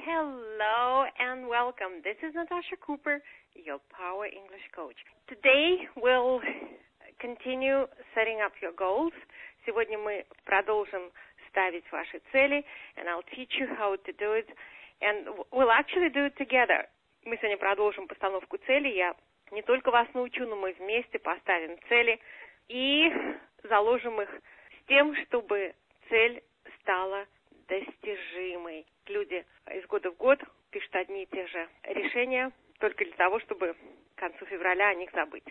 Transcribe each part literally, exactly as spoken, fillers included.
Hello and welcome. This is Natasha Cooper, your Power English Coach. Today we'll continue setting up your goals. Сегодня мы продолжим ставить ваши цели, and I'll teach you how to do it, and we'll actually do it together. Мы сегодня продолжим постановку целей. Я не только вас научу, но мы вместе поставим цели и заложим их с тем, чтобы цель стала достижимой. Люди из года в год пишут одни и те же решения только для того, чтобы к концу февраля о них забыть.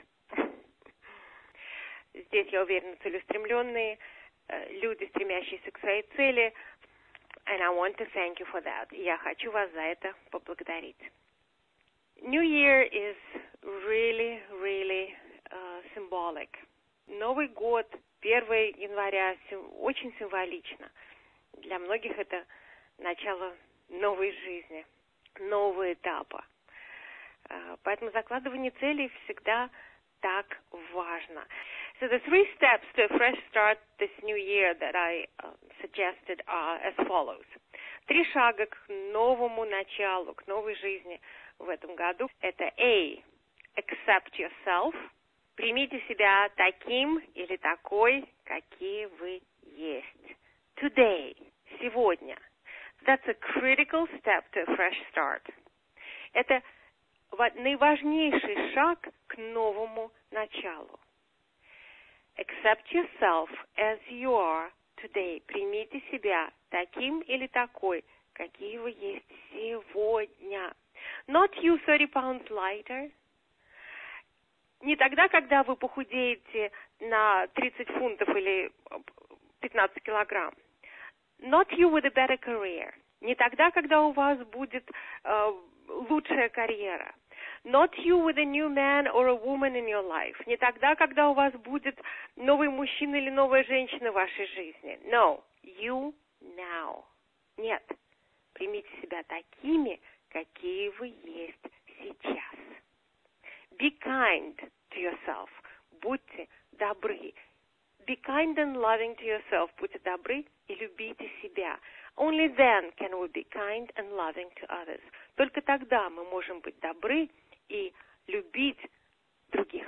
Здесь, я уверена, целеустремленные люди, стремящиеся к своей цели. And I want to thank you for that. И я хочу вас за это поблагодарить. New Year is really, really uh, symbolic. Новый год, первое января, очень символично. Для многих это начало новой жизни, нового этапа. Поэтому закладывание целей всегда так важно. So the three steps to a fresh start this new year that I uh, suggested are as follows. Три шага к новому началу, к новой жизни в этом году. Это A. Accept yourself. Примите себя таким или такой, какие вы есть. Today. Сегодня. That's a critical step to a fresh start. Это наиважнейший шаг к новому началу. Accept yourself as you are today. Примите себя таким или такой, какие вы есть сегодня. Not you thirty pounds lighter. Не тогда, когда вы похудеете на тридцать фунтов или пятнадцать килограмм. Not you with a better career. Не тогда, когда у вас будет uh, лучшая карьера. Not you with a new man or a woman in your life. Не тогда, когда у вас будет новый мужчина или новая женщина в вашей жизни. No. You now. Нет. Примите себя такими, какие вы есть сейчас. Be kind to yourself. Будьте добры. Be kind and loving to yourself. Будьте добры и любите себя. Only then can we be kind and loving to others. Только тогда мы можем быть добры и любить других.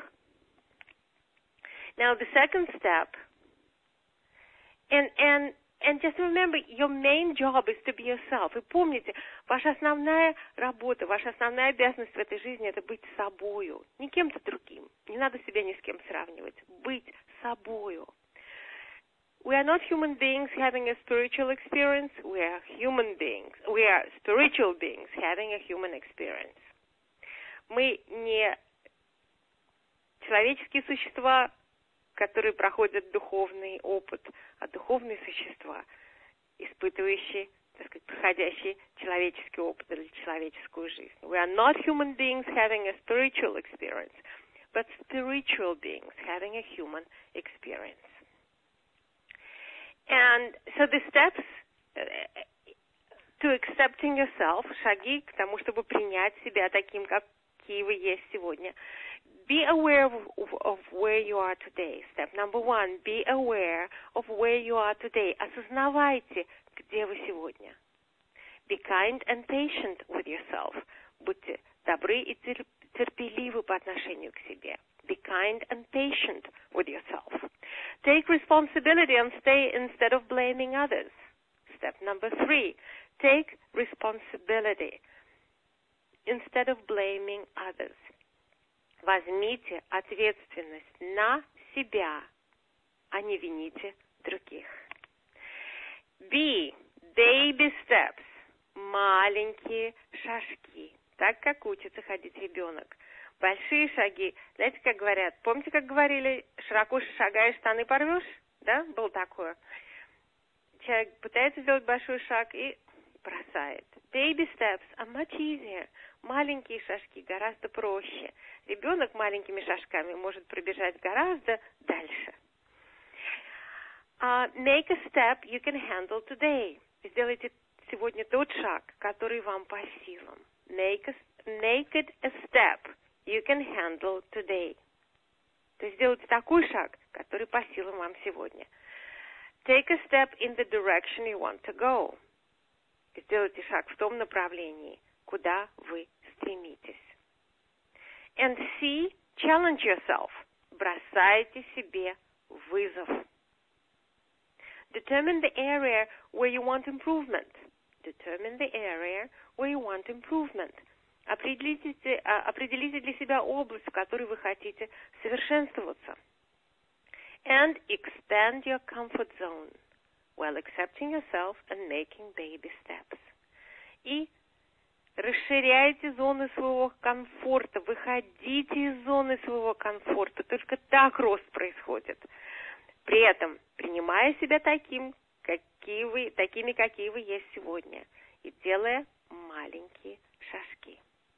Now the second step, and and and just remember, your main job is to be yourself. И помните, ваша основная работа, ваша основная обязанность в этой жизни — это быть собою, не кем-то другим. Не надо себя ни с кем сравнивать. Быть собою. We are not human beings having a spiritual experience. We are human beings. We are spiritual beings having a human experience. Мы не человеческие существа, которые проходят духовный опыт, а духовные существа, испытывающие, так сказать, проходящие человеческий опыт или человеческую жизнь. We are not human beings having a spiritual experience, but spiritual beings having a human experience. And so the steps to accepting yourself, шаги к тому, чтобы принять себя таким, какие вы есть сегодня. Be aware of, of, of where you are today. Step number one, be aware of where you are today. Осознавайте, где вы сегодня. Be kind and patient with yourself. Будьте добры и терпеливы по отношению к себе. Be kind and patient with yourself. Take responsibility and stay instead of blaming others. Step number three, take responsibility instead of blaming others. Возьмите ответственность на себя, а не вините других. B, baby steps. Маленькие шажки. Так, как учится ходить ребенок. Большие шаги. Знаете, как говорят? Помните, как говорили, широко шагаешь, штаны порвешь? Да, было такое. Человек пытается сделать большой шаг и бросает. Baby steps are much easier. Маленькие шажки гораздо проще. Ребенок маленькими шажками может пробежать гораздо дальше. Uh, make a step you can handle today. Сделайте сегодня тот шаг, который вам по силам. Make, a, make it a step you can handle today. То есть сделайте такой шаг, который по силам вам сегодня. Take a step in the direction you want to go. сделайте шаг в том направлении, куда вы стремитесь. And C, challenge yourself. Бросайте себе вызов. Determine the area where you want improvement. Determine the area where you want improvement. Определите, определите для себя область, в которой вы хотите совершенствоваться. And extend your comfort zone while accepting yourself and making baby steps. И расширяйте зоны своего комфорта, выходите из зоны своего комфорта. Только так рост происходит. При этом принимая себя таким, какие вы, такими, какие вы есть сегодня, и делая маленькие шажки.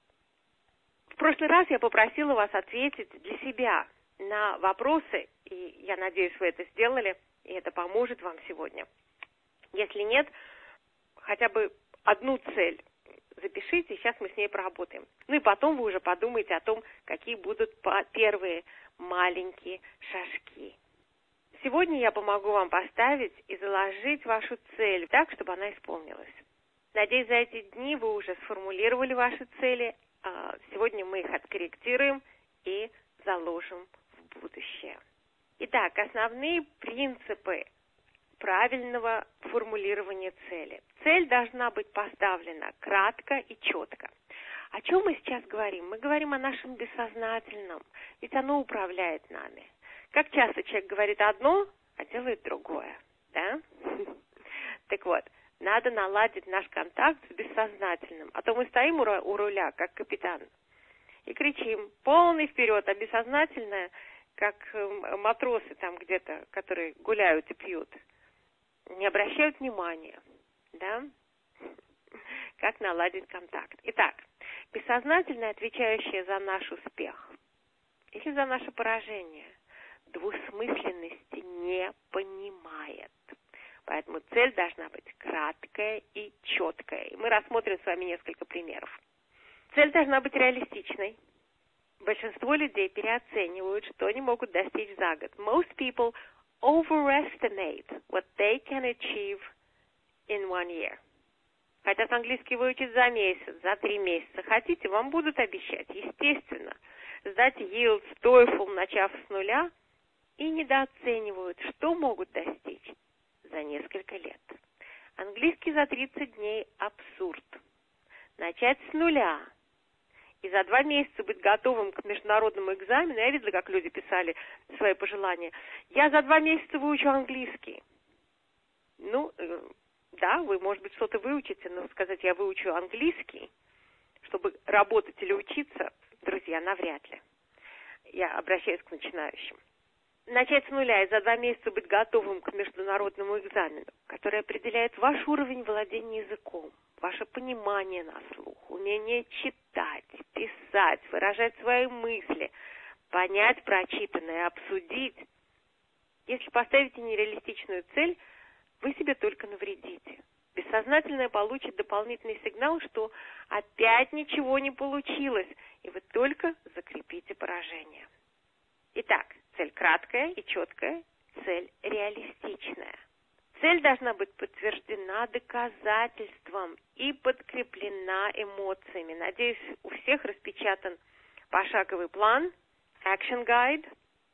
В прошлый раз я попросила вас ответить для себя на вопросы, и я надеюсь, вы это сделали, и это поможет вам сегодня. Если нет, хотя бы одну цель запишите, сейчас мы с ней поработаем. Ну и потом вы уже подумаете о том, какие будут первые маленькие шажки. Сегодня я помогу вам поставить и заложить вашу цель так, чтобы она исполнилась. Надеюсь, за эти дни вы уже сформулировали ваши цели. Сегодня мы их откорректируем и заложим в будущее. Итак, основные принципы правильного формулирования цели. Цель должна быть поставлена кратко и четко. О чем мы сейчас говорим? Мы говорим о нашем бессознательном, ведь оно управляет нами. Как часто человек говорит одно, а делает другое, да? Так вот, надо наладить наш контакт с бессознательным. А то мы стоим у руля, как капитан, и кричим полный вперед, а бессознательное, как матросы там где-то, которые гуляют и пьют, не обращают внимания, да? Как наладить контакт? Итак, бессознательное, отвечающее за наш успех или за наше поражение, двусмысленности не понимает. Поэтому цель должна быть краткая и четкая. И мы рассмотрим с вами несколько примеров. Цель должна быть реалистичной. Большинство людей переоценивают, что они могут достичь за год. Most people overestimate what they can achieve in one year. Хотят английский выучить за месяц, за три месяца. Хотите, вам будут обещать, естественно. Сдать йилдс, тойфл, начав с нуля, и недооценивают, что могут достичь за несколько лет. Английский за тридцать дней – абсурд. Начать с нуля и за два месяца быть готовым к международному экзамену. Я видела, как люди писали свои пожелания. Я за два месяца выучу английский. Ну, да, вы, может быть, что-то выучите, но сказать, я выучу английский, чтобы работать или учиться, друзья, навряд ли. Я обращаюсь к начинающим. Начать с нуля и за два месяца быть готовым к международному экзамену, который определяет ваш уровень владения языком, ваше понимание на слух, умение читать, писать, выражать свои мысли, понять прочитанное, обсудить. Если поставите нереалистичную цель, вы себе только навредите. Бессознательное получит дополнительный сигнал, что опять ничего не получилось, и вы только закрепите поражение. Итак, цель краткая и четкая, цель реалистичная. Цель должна быть подтверждена доказательством и подкреплена эмоциями. Надеюсь, у всех распечатан пошаговый план, action guide,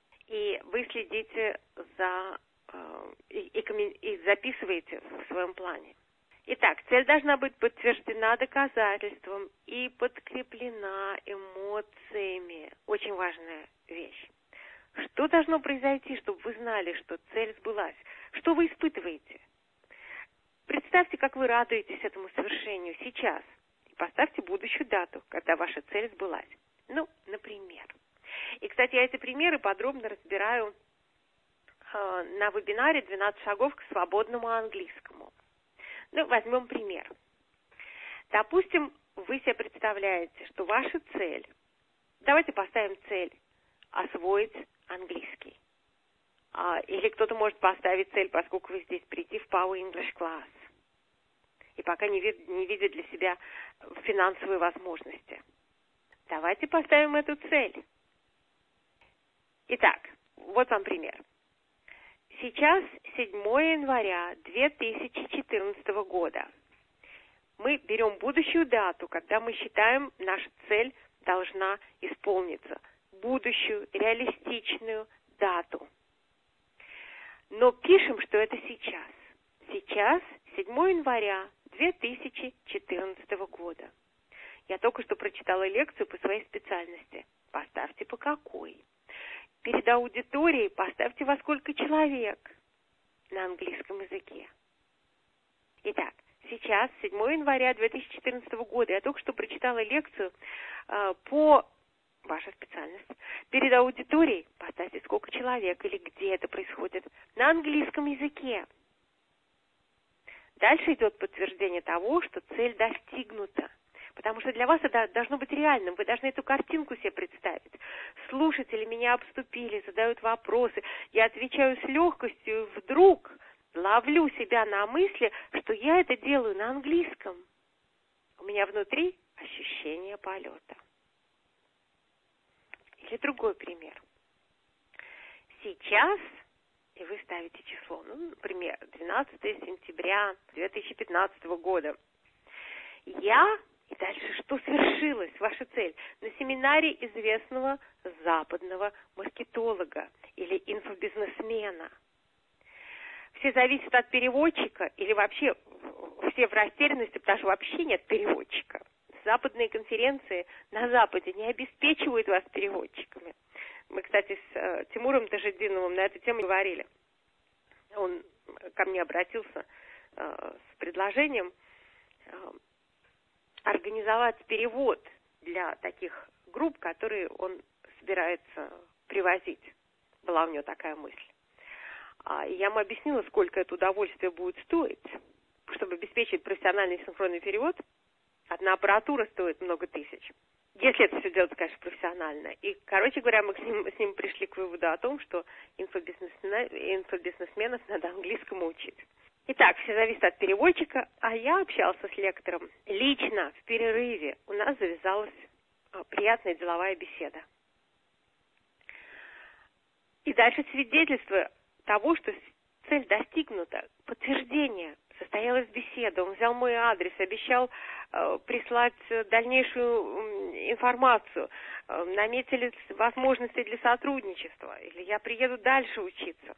и вы следите за э, и, и, и записываете в своем плане. Итак, цель должна быть подтверждена доказательством и подкреплена эмоциями. Очень важная вещь. Что должно произойти, чтобы вы знали, что цель сбылась? Что вы испытываете? Представьте, как вы радуетесь этому совершению сейчас. И поставьте будущую дату, когда ваша цель сбылась. Ну, например. И, кстати, я эти примеры подробно разбираю э, на вебинаре «двенадцать шагов к свободному английскому». Ну, возьмем пример. Допустим, вы себе представляете, что ваша цель, давайте поставим цель освоить английский. А, или кто-то может поставить цель, поскольку вы здесь, прийти в Power English Class. И пока не, вид, не видит для себя финансовые возможности. Давайте поставим эту цель. Итак, вот вам пример. Сейчас седьмое января две тысячи четырнадцатого года. мы берем будущую дату, когда мы считаем, наша цель должна исполниться. Будущую, реалистичную дату. Но пишем, что это сейчас. Сейчас седьмое января две тысячи четырнадцатого года. Я только что прочитала лекцию по своей специальности. Поставьте по какой. Перед аудиторией поставьте во сколько человек на английском языке. Итак, сейчас, седьмое января две тысячи четырнадцатого года, я только что прочитала лекцию э, по вашей специальности. Перед аудиторией поставьте сколько человек или где это происходит на английском языке. Дальше идет подтверждение того, что цель достигнута. Потому что для вас это должно быть реальным. Вы должны эту картинку себе представить. Слушатели меня обступили, задают вопросы. Я отвечаю с легкостью, и вдруг ловлю себя на мысли, что я это делаю на английском. У меня внутри ощущение полета. Или другой пример. Сейчас, и вы ставите число, ну, например, двенадцатое сентября две тысячи пятнадцатого года. Я... И дальше, что свершилось, ваша цель? На семинаре известного западного маркетолога или инфобизнесмена. Все зависят от переводчика или вообще все в растерянности, потому что вообще нет переводчика. Западные конференции на Западе не обеспечивают вас переводчиками. Мы, кстати, с э, Тимуром Тажидиновым на эту тему говорили. Он ко мне обратился э, с предложением э, организовать перевод для таких групп, которые он собирается привозить. Была у него такая мысль. А я ему объяснила, сколько это удовольствие будет стоить. Чтобы обеспечить профессиональный синхронный перевод, одна аппаратура стоит много тысяч. Если это все делать, конечно, профессионально. И, короче говоря, мы с ним, с ним пришли к выводу о том, что инфобизнесменов, инфобизнесменов надо английскому учить. Итак, все зависит от переводчика, а я общался с лектором лично в перерыве. У нас завязалась приятная деловая беседа. И дальше свидетельство того, что цель достигнута, подтверждение. Состоялась беседа, он взял мой адрес, обещал э, прислать дальнейшую э, информацию, э, наметили возможности для сотрудничества, или я приеду дальше учиться.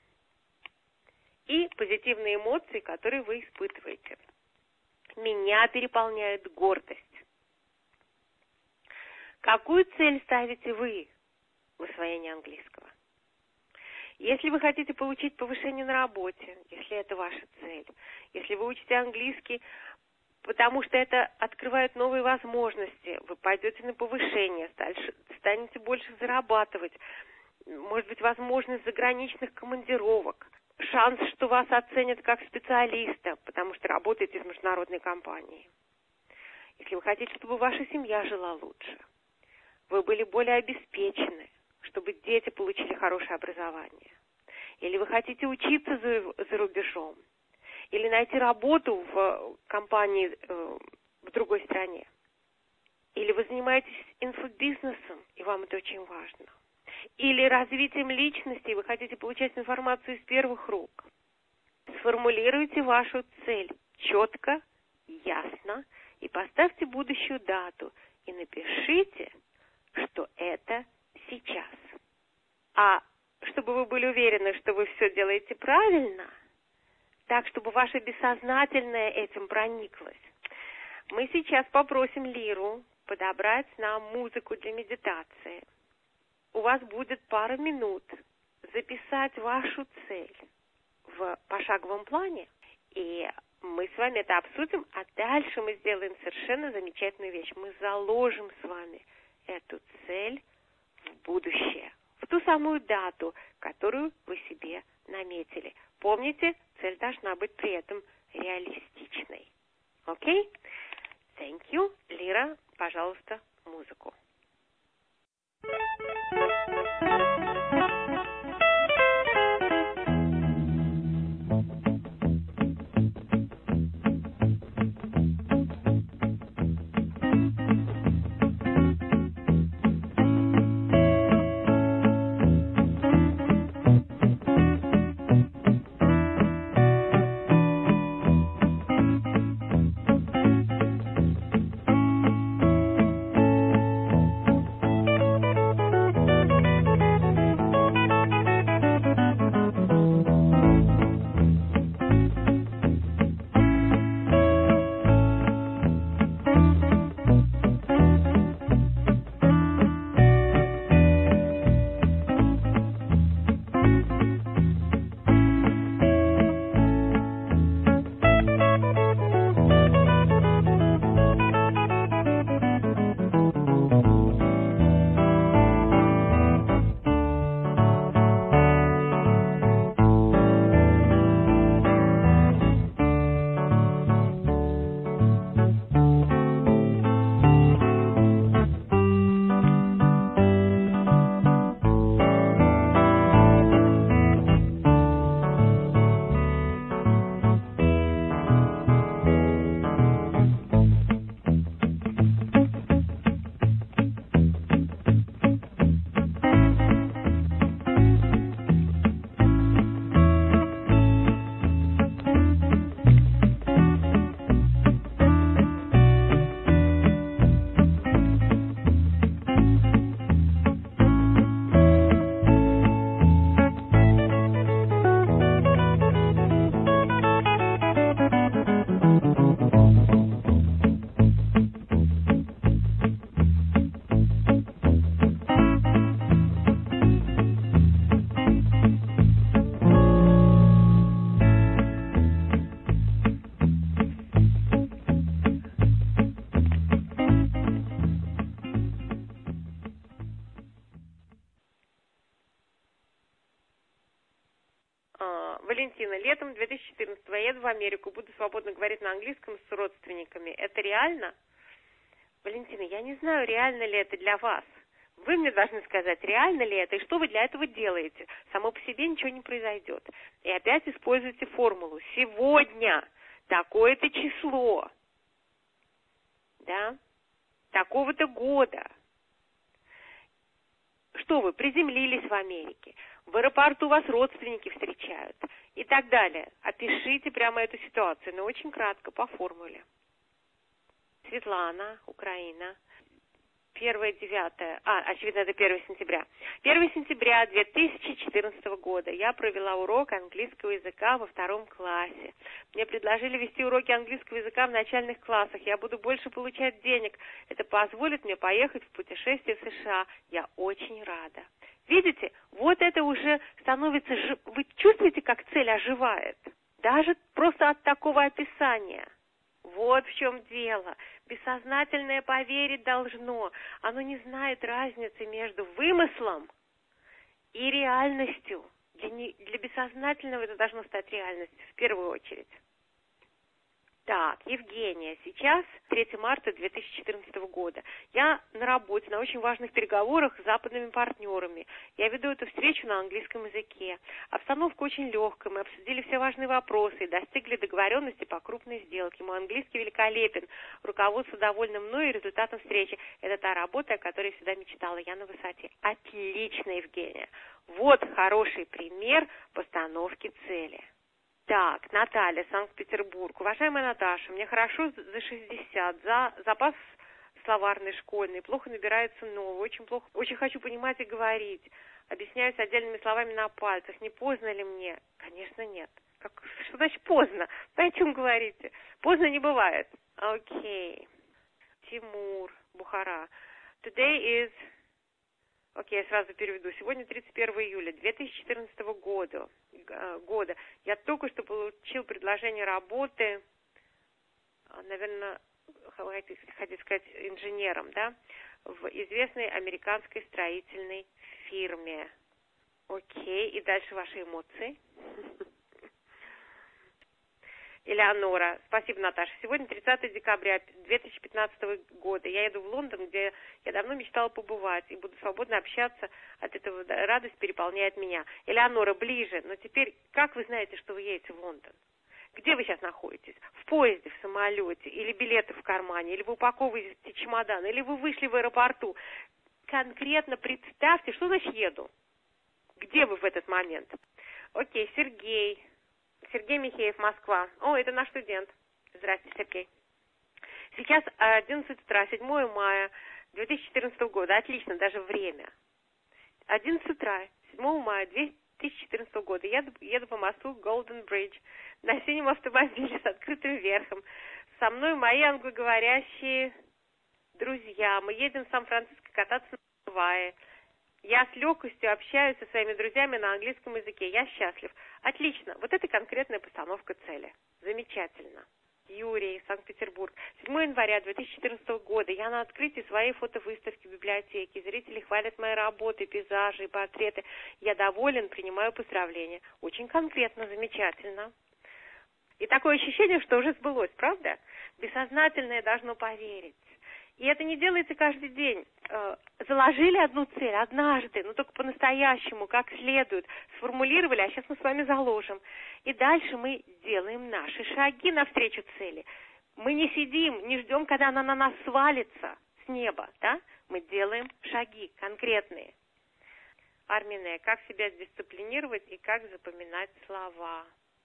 И позитивные эмоции, которые вы испытываете. Меня переполняет гордость. Какую цель ставите вы в освоении английского? Если вы хотите получить повышение на работе, если это ваша цель, если вы учите английский, потому что это открывает новые возможности, вы пойдете на повышение, станете больше зарабатывать, может быть, возможность заграничных командировок, шанс, что вас оценят как специалиста, потому что работаете в международной компании. Если вы хотите, чтобы ваша семья жила лучше, вы были более обеспечены, чтобы дети получили хорошее образование. Или вы хотите учиться за, за рубежом. Или найти работу в компании э, в другой стране. Или вы занимаетесь инфобизнесом, и вам это очень важно. Или развитием личности, и вы хотите получать информацию из первых рук. Сформулируйте вашу цель четко, ясно, и поставьте будущую дату. И напишите, что это сейчас. А чтобы вы были уверены, что вы все делаете правильно, так, чтобы ваше бессознательное этим прониклось, мы сейчас попросим Лиру подобрать нам музыку для медитации. У вас будет пара минут записать вашу цель в пошаговом плане, и мы с вами это обсудим, а дальше мы сделаем совершенно замечательную вещь. Мы заложим с вами эту цель в будущее, в ту самую дату, которую вы себе наметили. Помните, цель должна быть при этом реалистичной. Окей? Thank you. Лира, пожалуйста, музыку. Валентина, летом две тысячи четырнадцатого я еду в Америку, буду свободно говорить на английском с родственниками. Это реально? Валентина, я не знаю, реально ли это для вас. Вы мне должны сказать, реально ли это, и что вы для этого делаете. Само по себе ничего не произойдет. И опять используйте формулу. Сегодня такое-то число, да, такого-то года. Что вы, приземлились в Америке, в аэропорту вас родственники встречают и так далее. Опишите прямо эту ситуацию, но очень кратко, по формуле. Светлана, Украина. Первое девятое, а, очевидно, это первое сентября. первое сентября две тысячи четырнадцатого года я провела урок английского языка во втором классе. Мне предложили вести уроки английского языка в начальных классах. Я буду больше получать денег. Это позволит мне поехать в путешествие в США. Я очень рада. Видите, вот это уже становится... Жив... Вы чувствуете, как цель оживает? Даже просто от такого описания. Вот в чем дело. Бессознательное поверить должно. Оно не знает разницы между вымыслом и реальностью. Для, не, для бессознательного это должно стать реальностью в первую очередь. Так, Евгения, сейчас третьего марта две тысячи четырнадцатого года. Я на работе, на очень важных переговорах с западными партнерами. Я веду эту встречу на английском языке. Обстановка очень легкая, мы обсудили все важные вопросы и достигли договоренности по крупной сделке. Мой английский великолепен, руководство довольно мной и результатом встречи. Это та работа, о которой я всегда мечтала. Я на высоте. Отлично, Евгения. Вот хороший пример постановки цели. Так, Наталья, Санкт-Петербург. Уважаемая Наташа, мне хорошо за шестьдесят, за запас словарный школьный, плохо набирается новый, очень плохо, очень хочу понимать и говорить. Объясняюсь отдельными словами на пальцах. Не поздно ли мне? Конечно, нет. Как, что значит поздно? Вы о чем говорите? Поздно не бывает. Окей. Okay. Тимур, Бухара. Today is... Окей, okay, я сразу переведу. Сегодня тридцать первого июля две тысячи четырнадцатого года. года. Я только что получил предложение работы, наверное, хотите сказать, инженером, да, в известной американской строительной фирме. Окей, и дальше ваши эмоции. Элеонора. Спасибо, Наташа. Сегодня тридцатого декабря две тысячи пятнадцатого года. Я еду в Лондон, где я давно мечтала побывать, и буду свободно общаться. От этого радость переполняет меня. Элеонора, ближе. Но теперь, как вы знаете, что вы едете в Лондон? Где вы сейчас находитесь? В поезде, в самолете? Или билеты в кармане? Или вы упаковываете чемодан? Или вы вышли в аэропорту? Конкретно представьте, что значит еду? Где вы в этот момент? Окей, Сергей. Сергей Михеев, Москва. О, это наш студент. Здравствуйте, Сергей. Сейчас одиннадцать утра, седьмого мая две тысячи четырнадцатого года. Отлично, даже время. одиннадцать утра, седьмого мая две тысячи четырнадцатого года. Я еду, еду по мосту Golden Bridge на синем автомобиле с открытым верхом. Со мной мои англоговорящие друзья. Мы едем в Сан-Франциско кататься на Гавайи. Я с легкостью общаюсь со своими друзьями на английском языке. Я счастлив. Отлично. Вот это конкретная постановка цели. Замечательно. Юрий, Санкт-Петербург. седьмого января две тысячи четырнадцатого года. Я на открытии своей фотовыставки в библиотеке. Зрители хвалят мои работы, пейзажи и портреты. Я доволен, принимаю поздравления. Очень конкретно, замечательно. И такое ощущение, что уже сбылось, правда? Бессознательное должно поверить. И это не делается каждый день. Заложили одну цель однажды, но только по-настоящему, как следует, сформулировали, а сейчас мы с вами заложим. И дальше мы делаем наши шаги навстречу цели. Мы не сидим, не ждем, когда она на нас свалится с неба, да? Мы делаем шаги конкретные. Армине, как себя дисциплинировать и как запоминать слова?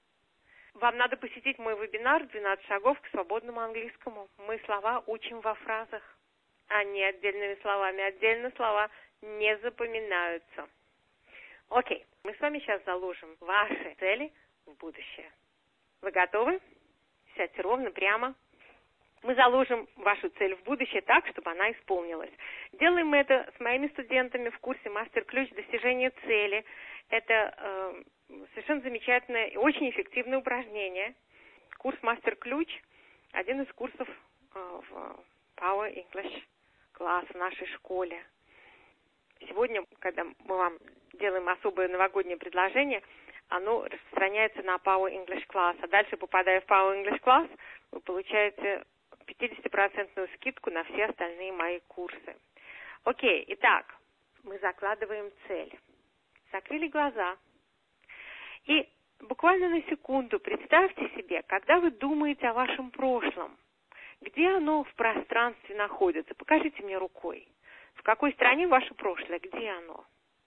Вам надо посетить мой вебинар «двенадцать шагов к свободному английскому». Мы слова учим во фразах, а не отдельными словами. Отдельно слова не запоминаются. Окей, мы с вами сейчас заложим ваши цели в будущее. Вы готовы? Сядьте ровно, прямо. Мы заложим вашу цель в будущее так, чтобы она исполнилась. Делаем мы это с моими студентами в курсе «Мастер-ключ достижения цели». Это э, совершенно замечательное и очень эффективное упражнение. Курс «Мастер-ключ» – один из курсов э, в Power English класс в нашей школе. Сегодня, когда мы вам делаем особое новогоднее предложение, оно распространяется на Power English Class. А дальше, попадая в Power English Class, вы получаете пятидесятипроцентную скидку на все остальные мои курсы. Окей, итак, мы закладываем цель. Закрыли глаза. И буквально на секунду представьте себе, когда вы думаете о вашем прошлом, где оно в пространстве находится. Покажите мне рукой. В какой стране ваше прошлое? Где оно?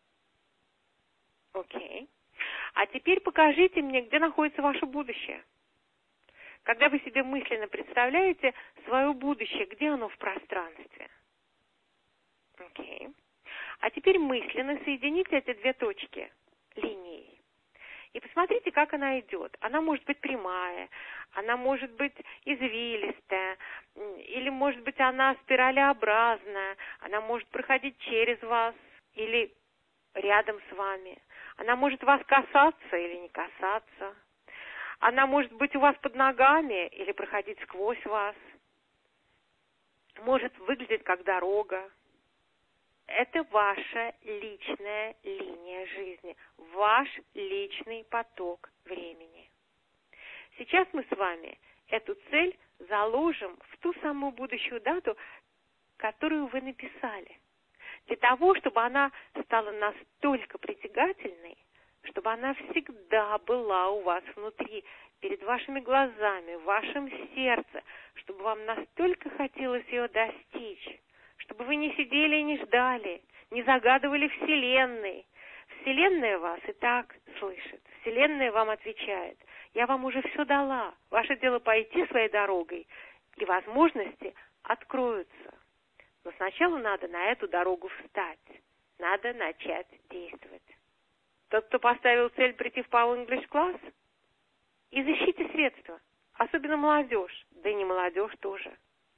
Окей. А теперь покажите мне, где находится ваше будущее. Когда вы себе мысленно представляете свое будущее, где оно в пространстве? Окей. А теперь мысленно соедините эти две точки линией. И посмотрите, как она идет. Она может быть прямая, она может быть извилистая, или может быть она спиралеобразная, она может проходить через вас или рядом с вами. Она может вас касаться или не касаться. Она может быть у вас под ногами или проходить сквозь вас. Может выглядеть как дорога. Это ваша личная линия жизни, ваш личный поток времени. Сейчас мы с вами эту цель заложим в ту самую будущую дату, которую вы написали. Для того, чтобы она стала настолько притягательной, чтобы она всегда была у вас внутри, перед вашими глазами, в вашем сердце, чтобы вам настолько хотелось ее достичь, чтобы вы не сидели и не ждали, не загадывали Вселенной. Вселенная вас и так слышит. Вселенная вам отвечает. Я вам уже все дала. Ваше дело пойти своей дорогой, и возможности откроются. Но сначала надо на эту дорогу встать. Надо начать действовать. Тот, кто поставил цель прийти в Power English Class, изыщите средства. Особенно молодежь, да и не молодежь тоже.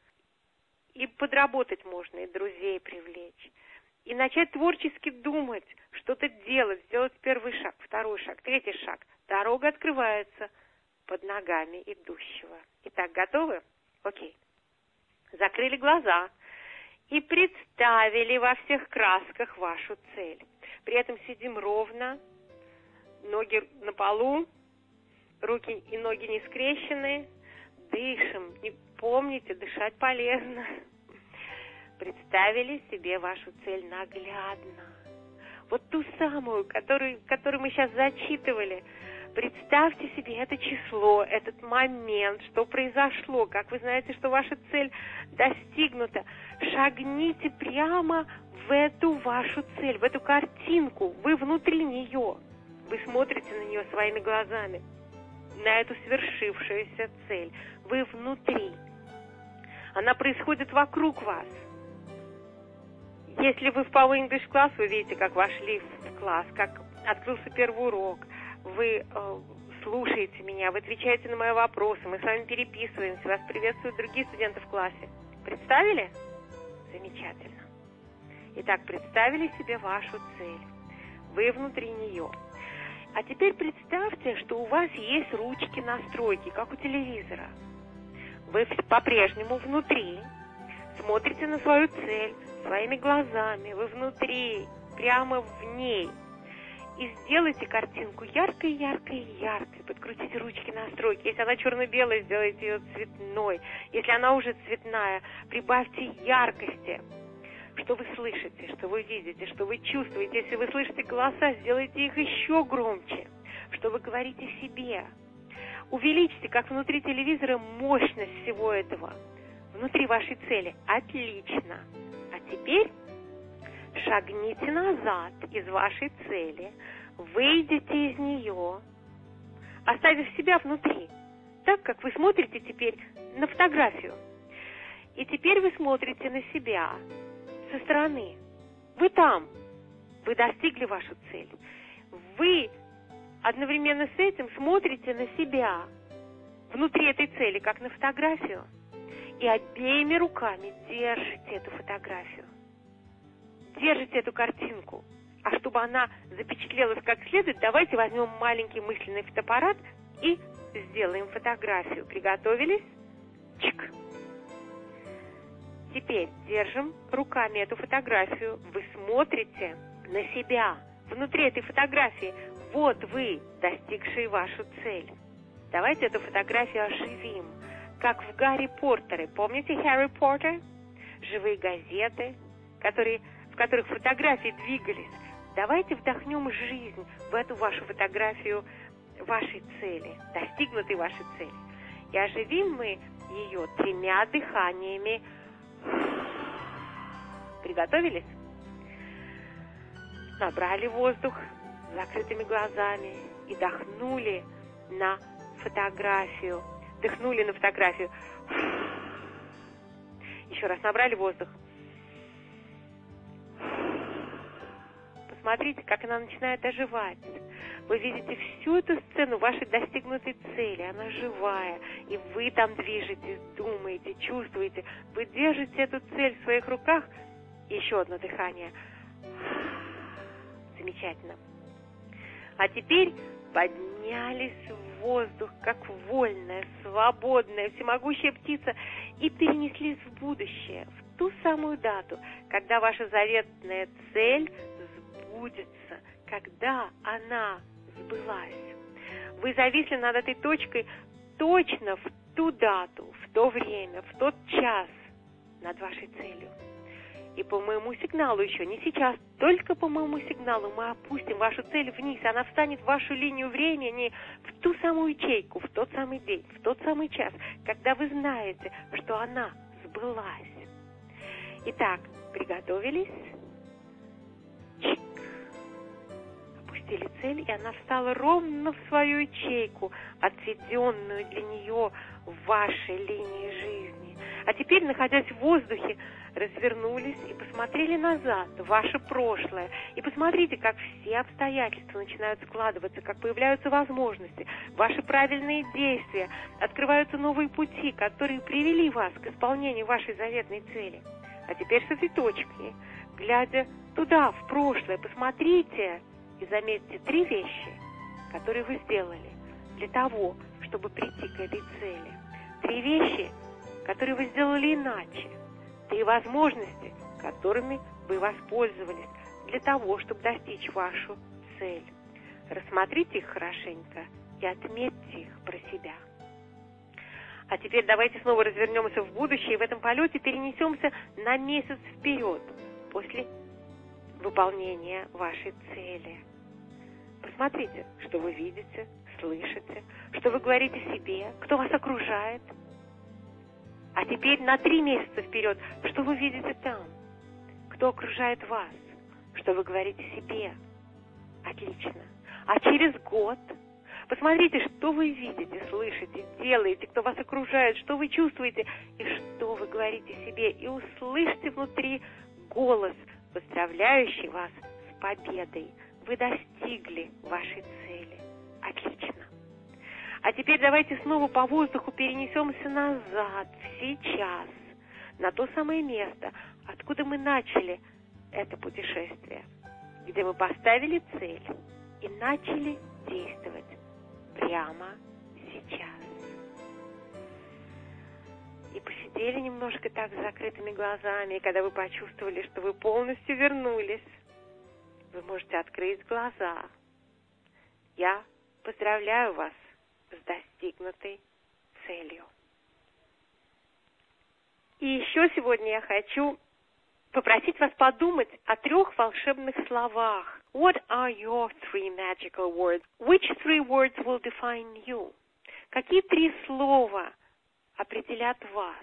И подработать можно, и друзей привлечь. И начать творчески думать, что-то делать, сделать первый шаг, второй шаг, третий шаг. Дорога открывается под ногами идущего. Итак, готовы? Окей. Закрыли глаза и представили во всех красках вашу цель. При этом сидим ровно, ноги на полу, руки и ноги не скрещены, дышим. Не помните, дышать полезно. Представили себе вашу цель наглядно. Вот ту самую, которую, которую мы сейчас зачитывали. Представьте себе это число, этот момент, что произошло, как вы знаете, что ваша цель достигнута. Шагните прямо в эту вашу цель, в эту картинку. Вы внутри нее. Вы смотрите на нее своими глазами, на эту свершившуюся цель. Вы внутри. Она происходит вокруг вас. Если вы в Power English Class, вы видите, как вошли в класс, как открылся первый урок, вы э, слушаете меня, вы отвечаете на мои вопросы, мы с вами переписываемся, вас приветствуют другие студенты в классе. Представили? Замечательно. Итак, представили себе вашу цель. Вы внутри нее. А теперь представьте, что у вас есть ручки настройки, как у телевизора. Вы по-прежнему внутри, смотрите на свою цель своими глазами, вы внутри, прямо в ней. И сделайте картинку яркой, яркой, яркой. Подкрутите ручки настройки. Если она черно-белая, сделайте ее цветной. Если она уже цветная, прибавьте яркости. Что вы слышите, что вы видите, что вы чувствуете. Если вы слышите голоса, сделайте их еще громче. Что вы говорите себе. Увеличьте, как внутри телевизора, мощность всего этого. Внутри вашей цели. Отлично. А теперь шагните назад из вашей цели, выйдите из нее, оставив себя внутри, так как вы смотрите теперь на фотографию. И теперь вы смотрите на себя со стороны. Вы там, вы достигли вашу цель. Вы одновременно с этим смотрите на себя внутри этой цели, как на фотографию, и обеими руками держите эту фотографию. Держите эту картинку. А чтобы она запечатлелась как следует, давайте возьмем маленький мысленный фотоаппарат и сделаем фотографию. Приготовились? Чик. Теперь держим руками эту фотографию. Вы смотрите на себя. Внутри этой фотографии Вот вы, достигшие вашу цель. Давайте эту фотографию оживим, как в Гарри Поттере. Помните Harry Potter? Живые газеты, которые, в которых фотографии двигались. Давайте вдохнем жизнь в эту вашу фотографию вашей цели, достигнутой вашей цели. И оживим мы ее тремя дыханиями. Приготовились? Набрали воздух с закрытыми глазами и дохнули на фотографию. Дыхнули на фотографию. Еще раз набрали воздух. Посмотрите, как она начинает оживать. Вы видите всю эту сцену вашей достигнутой цели. Она живая. И вы там движетесь, думаете, чувствуете. Вы держите эту цель в своих руках. Еще одно дыхание. Замечательно. А теперь поднялись в воздух, как вольная, свободная, всемогущая птица, и перенеслись в будущее, в ту самую дату, когда ваша заветная цель сбудется, когда она сбылась. Вы зависли над этой точкой точно в ту дату, в то время, в тот час над вашей целью. И по моему сигналу еще, не сейчас, только по моему сигналу мы опустим вашу цель вниз. Она встанет в вашу линию времени в ту самую ячейку, в тот самый день, в тот самый час, когда вы знаете, что она сбылась. Итак, приготовились? Чик. Опустили цель, и она встала ровно в свою ячейку, отведенную для нее в вашей линии жизни. А теперь, находясь в воздухе, развернулись и посмотрели назад, в ваше прошлое. И посмотрите, как все обстоятельства начинают складываться, как появляются возможности, ваши правильные действия, открываются новые пути, которые привели вас к исполнению вашей заветной цели. А теперь с этой точки, глядя туда, в прошлое, посмотрите и заметьте три вещи, которые вы сделали для того, чтобы прийти к этой цели. Три вещи, которые вы сделали иначе. Три возможности, которыми вы воспользовались для того, чтобы достичь вашу цель. Рассмотрите их хорошенько и отметьте их про себя. А теперь давайте снова развернемся в будущее и в этом полете перенесемся на месяц вперед, после выполнения вашей цели. Посмотрите, что вы видите, слышите, что вы говорите себе, кто вас окружает. А теперь на три месяца вперед, что вы видите там? Кто окружает вас? Что вы говорите себе? Отлично. А через год? Посмотрите, что вы видите, слышите, делаете, кто вас окружает, что вы чувствуете и что вы говорите себе. И услышьте внутри голос, поздравляющий вас с победой. Вы достигли вашей цели. Отлично. А теперь давайте снова по воздуху перенесемся назад, в сейчас, на то самое место, откуда мы начали это путешествие, где мы поставили цель и начали действовать прямо сейчас. И посидели немножко так с закрытыми глазами, и когда вы почувствовали, что вы полностью вернулись, вы можете открыть глаза. Я поздравляю вас с достигнутой целью. И еще сегодня я хочу попросить вас подумать о трех волшебных словах. What are your three magical words? Which three words will define you? Какие три слова определят вас?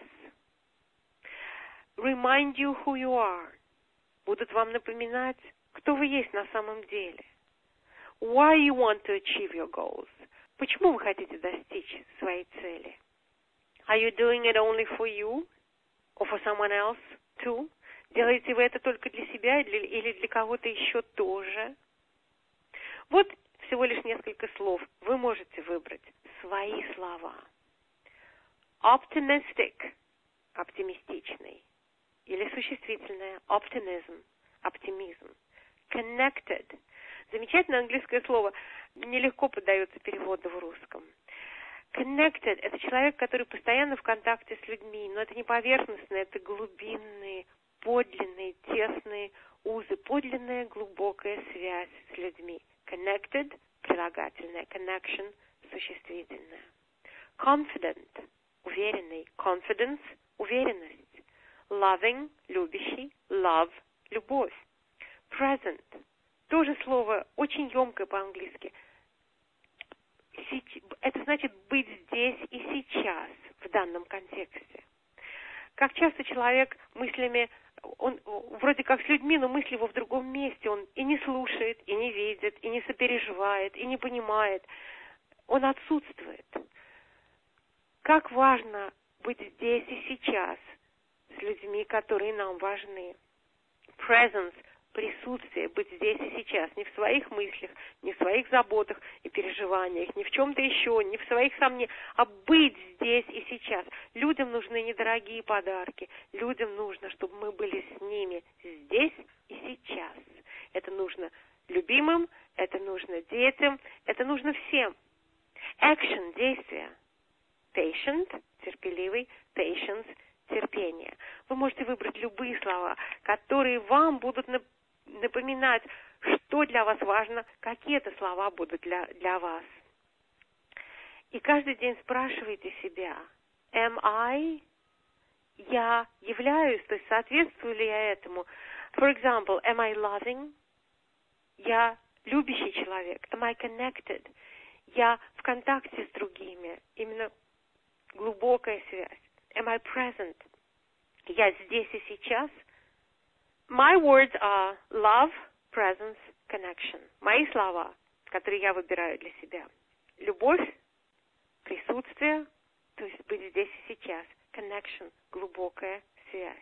Remind you who you are. Будут вам напоминать, кто вы есть на самом деле. Why you want to achieve your goals? Почему вы хотите достичь своей цели? Are you doing it only for you? Or for someone else too? Делаете вы это только для себя или для кого-то еще тоже? Вот всего лишь несколько слов. Вы можете выбрать свои слова. Optimistic – оптимистичный. Или существительное optimism – оптимизм. Connected – замечательное английское слово. Нелегко поддается переводу в русском. Connected – это человек, который постоянно в контакте с людьми, но это не поверхностные, это глубинные, подлинные, тесные узы, подлинная глубокая связь с людьми. Connected Loving – любящий, love – любовь. Present – тоже слово очень емкое по-английски. Это значит быть здесь и сейчас в данном контексте. Как часто человек мыслями, он вроде как с людьми, но мысли его в другом месте. Он и не слушает, и не видит, и не сопереживает, и не понимает. Он отсутствует. Как важно быть здесь и сейчас с людьми, которые нам важны. Presence – присутствие, быть здесь и сейчас, не в своих мыслях, не в своих заботах и переживаниях, не в чем-то еще, не в своих сомнениях, а быть здесь и сейчас. Людям нужны недорогие подарки, людям нужно, чтобы мы были с ними здесь и сейчас. Это нужно любимым, это нужно детям, это нужно всем. Action – действие. Patient – терпеливый, patience – терпение. Вы можете выбрать любые слова, которые вам будут напоминать, что для вас важно, какие это слова будут для, для вас. И каждый день спрашивайте себя, am I? Я являюсь, то есть соответствую ли я этому? For example, am I loving? Я любящий человек. Am I connected? Я в контакте с другими. Именно глубокая связь. Am I present? Я здесь и сейчас. My words are love, presence, connection. Мои слова, которые я выбираю для себя. Любовь, присутствие, то есть быть здесь и сейчас. Connection, глубокая связь.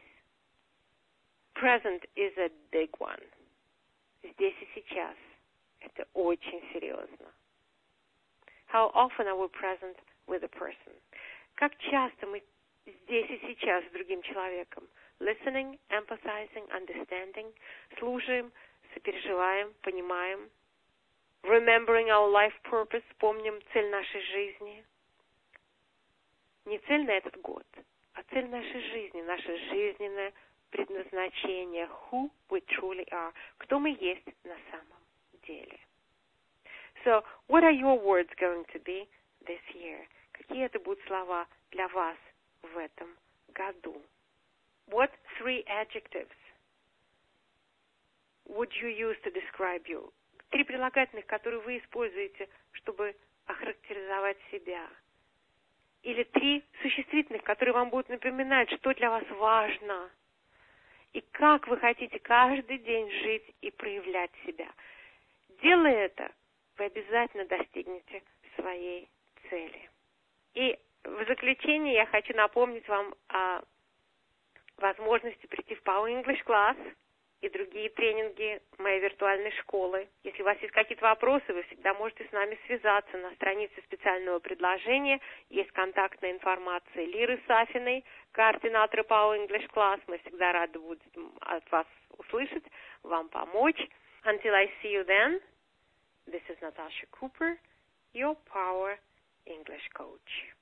Present is a big one. Здесь и сейчас. Это очень серьезно. How often are we present with a person? Как часто мы здесь и сейчас с другим человеком? Listening, empathizing, understanding. Слушаем, сопереживаем, понимаем. Remembering our life purpose. Помним цель нашей жизни. Не цель на этот год, а цель нашей жизни. Наше жизненное предназначение. Who we truly are. Кто мы есть на самом деле. So, what are your words going to be this year? Какие это будут слова для вас в этом году? What three adjectives would you use to describe you? Три прилагательных, которые вы используете, чтобы охарактеризовать себя. Или три существительных, которые вам будут напоминать, что для вас важно. И как вы хотите каждый день жить и проявлять себя. Делая это, вы обязательно достигнете своей цели. И в заключение я хочу напомнить вам о возможности прийти в Power English Class и другие тренинги моей виртуальной школы. Если у вас есть какие-то вопросы, вы всегда можете с нами связаться. На странице специального предложения есть контактная информация Лиры Сафиной, координатора Power English Class. Мы всегда рады будем от вас услышать, вам помочь. Until I see you then, this is Natasha Cooper, your Power English coach.